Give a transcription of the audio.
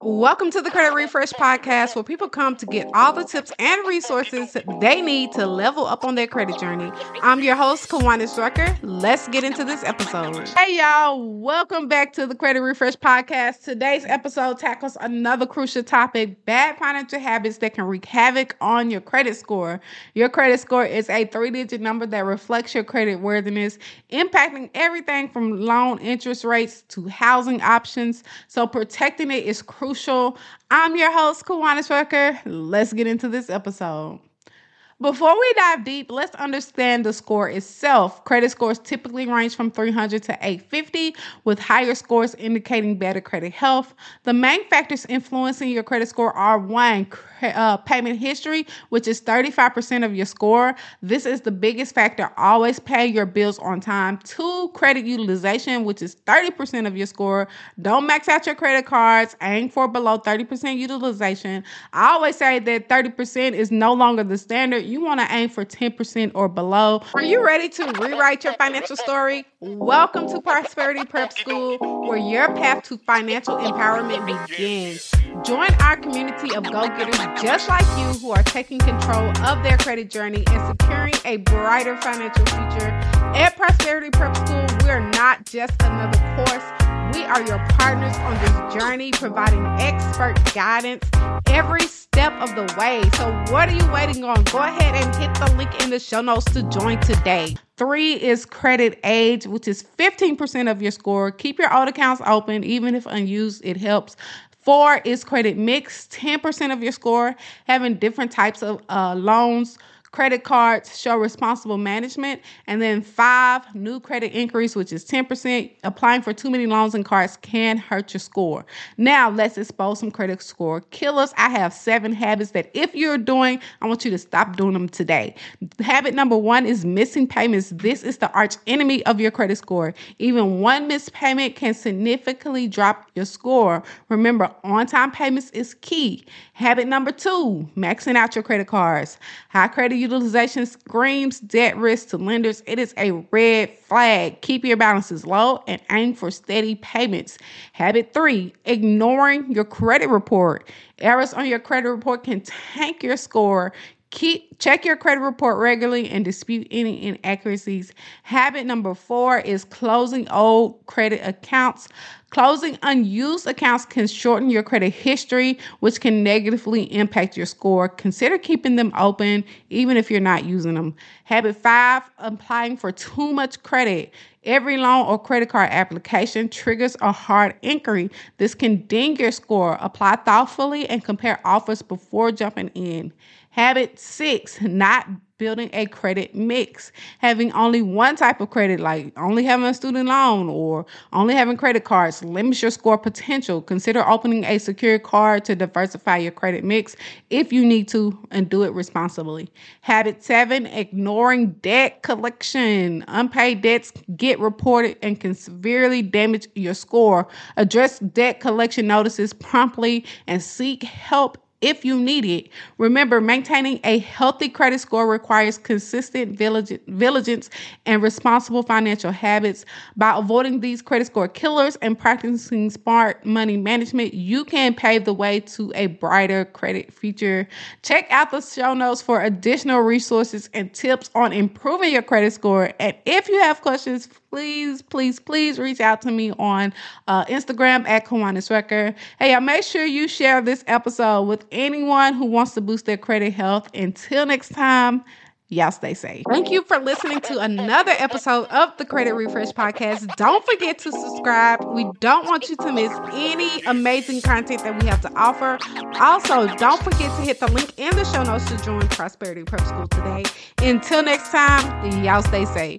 Welcome to the Credit Refresh Podcast, where people come to get all the tips and resources they need to level up on their credit journey. I'm your host, Kiwanis Rucker. Let's get into this episode. Hey, y'all. Welcome back to the Credit Refresh Podcast. Today's episode tackles another crucial topic: bad financial habits that can wreak havoc on your credit score. Your credit score is a 3-digit number that reflects your credit worthiness, impacting everything from loan interest rates to housing options. So protecting it is crucial. I'm your host, Kiwanis Rucker. Let's get into this episode. Before we dive deep, let's understand the score itself. Credit scores typically range from 300 to 850, with higher scores indicating better credit health. The main factors influencing your credit score are: 1, payment history, which is 35% of your score. This is the biggest factor. Always pay your bills on time. 2, credit utilization, which is 30% of your score. Don't max out your credit cards. Aim for below 30% utilization. I always say that 30% is no longer the standard. You want to aim for 10% or below. Are you ready to rewrite your financial story? Welcome to Prosperity Prep School, where your path to financial empowerment begins. Join our community of go-getters just like you who are taking control of their credit journey and securing a brighter financial future. At Prosperity Prep School, we're not just another course. We are your partners on this journey, providing expert guidance every step of the way. So what are you waiting on? Go ahead and hit the link in the show notes to join today. 3 is credit age, which is 15% of your score. Keep your old accounts open, even if unused, it helps. 4 is credit mix, 10% of your score. Having different types of loans, credit cards show responsible management. And then 5, new credit inquiries, which is 10%. Applying for too many loans and cards can hurt your score. Now, let's expose some credit score killers. I have 7 habits that if you're doing, I want you to stop doing them today. Habit number 1 is missing payments. This is the arch enemy of your credit score. Even one missed payment can significantly drop your score. Remember, on-time payments is key. Habit number 2, maxing out your credit cards. High credit utilization screams debt risk to lenders. It is a red flag. Keep your balances low and aim for steady payments. Habit 3, ignoring your credit report. Errors on your credit report can tank your score. Check your credit report regularly and dispute any inaccuracies. Habit number 4 is closing old credit accounts. Closing unused accounts can shorten your credit history, which can negatively impact your score. Consider keeping them open, even if you're not using them. Habit 5, applying for too much credit. Every loan or credit card application triggers a hard inquiry. This can ding your score. Apply thoughtfully and compare offers before jumping in. Habit 6, not building a credit mix. Having only one type of credit, like only having a student loan or only having credit cards, limits your score potential. Consider opening a secured card to diversify your credit mix if you need to, and do it responsibly. Habit 7, ignoring debt collection. Unpaid debts get reported and can severely damage your score. Address debt collection notices promptly and seek help if you need it. Remember, maintaining a healthy credit score requires consistent vigilance and responsible financial habits. By avoiding these credit score killers and practicing smart money management, you can pave the way to a brighter credit future. Check out the show notes for additional resources and tips on improving your credit score. And if you have questions, please reach out to me on Instagram at Kiwanis Rucker. Hey, make sure you share this episode with anyone who wants to boost their credit health. Until next time, y'all stay safe. Thank you for listening to another episode of the Credit Refresh Podcast. Don't forget to subscribe. We don't want you to miss any amazing content that we have to offer. Also, don't forget to hit the link in the show notes to join Prosperity Prep School today. Until next time, y'all stay safe.